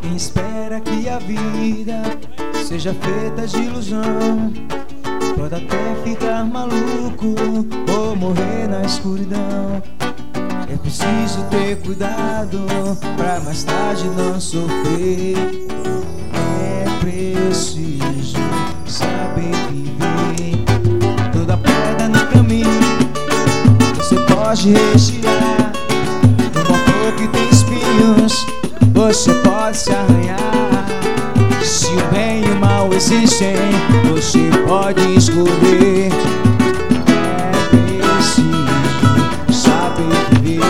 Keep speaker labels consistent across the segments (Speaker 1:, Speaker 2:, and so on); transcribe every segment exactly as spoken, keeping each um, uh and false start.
Speaker 1: quem espera que a vida seja feita de ilusão pode até ficar maluco ou morrer na escuridão. É preciso ter cuidado pra mais tarde não sofrer. É preciso saber viver. Toda pedra no caminho você pode retirar. Uma flor que tem espinhos você pode se arranhar. Se o bem e o mal existem, você pode escolher. É preciso saber viver.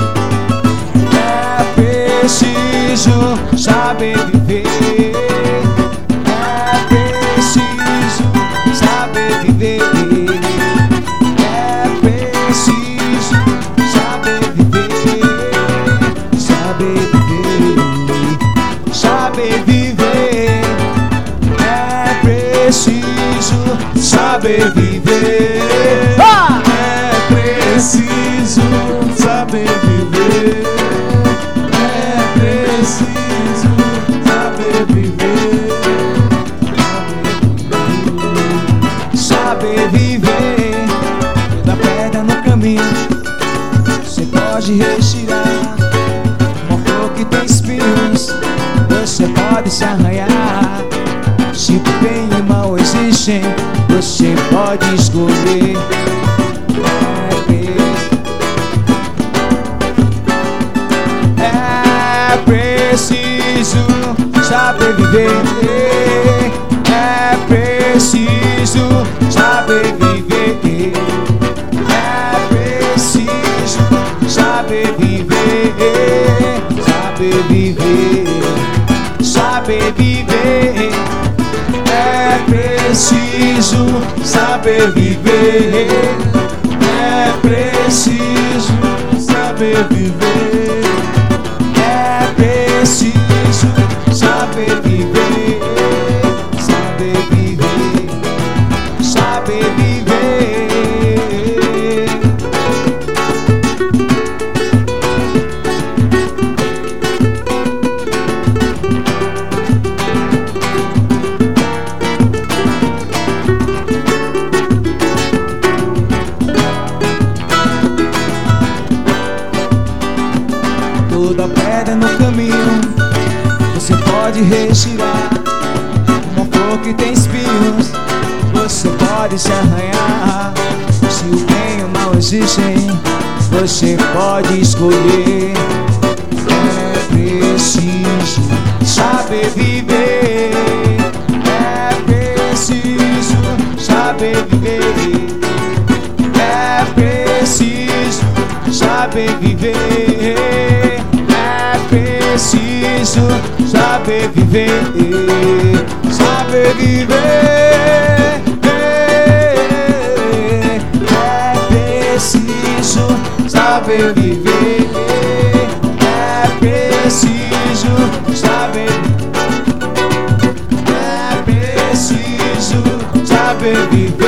Speaker 1: É preciso saber viver. É preciso saber viver. É preciso saber viver. Saber viver. Saber viver. É preciso saber viver. Ah!
Speaker 2: É preciso saber viver. É preciso saber viver.
Speaker 1: Saber viver. Toda pedra no caminho você pode retirar. Uma flor que tem espinhos você pode se arranhar. Se o bem e o mal existem, você pode escolher. É preciso saber viver. É preciso saber viver. É preciso saber viver. Saber viver. Saber viver. É preciso saber viver.
Speaker 2: É preciso saber viver.
Speaker 1: É preciso saber viver. Saber viver. Saber viver. Toda pedra no caminho você pode retirar. Uma flor que tem espinhos você pode se arranhar. Se o bem e o mal existem, você pode escolher. É preciso saber viver. É preciso saber viver. É preciso saber viver. É preciso saber viver. Saber viver. É preciso saber viver. É preciso saber. É preciso saber viver.